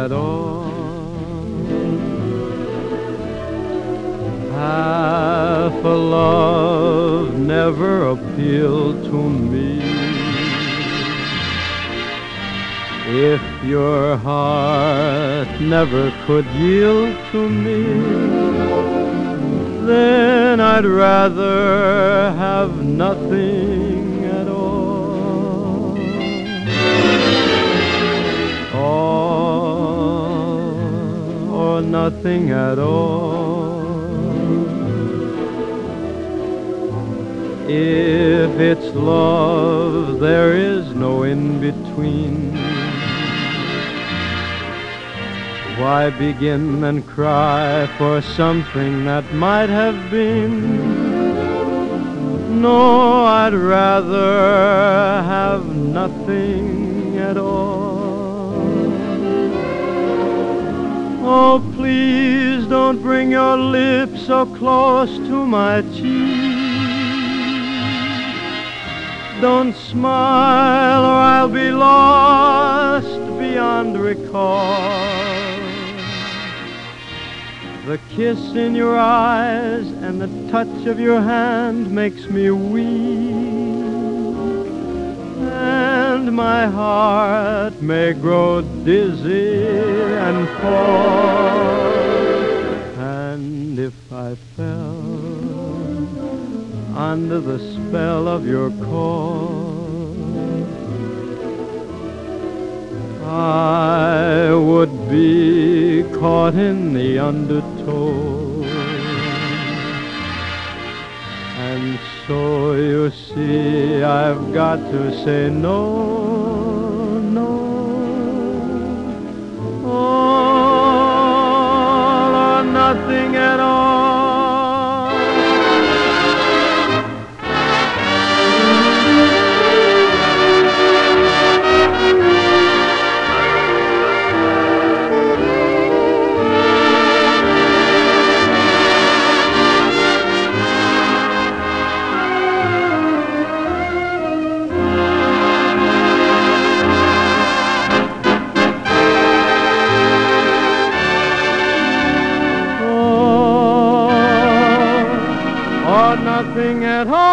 at all. Half a love never appealed to me. If your heart never could yield to me, then I'd rather have nothing at all. Or nothing at all. If it's love, there is no in-between. Why begin and cry for something that might have been? No, I'd rather have nothing at all. Oh, please don't bring your lips so close to my cheek. Don't smile or I'll be lost beyond recall. The kiss in your eyes and the touch of your hand makes me weak, and my heart may grow dizzy and fall. And if I fell under the spell of your call, I would be caught in the undertow. And so you see I've got to say no, no. All or nothing at all. Nothing at all.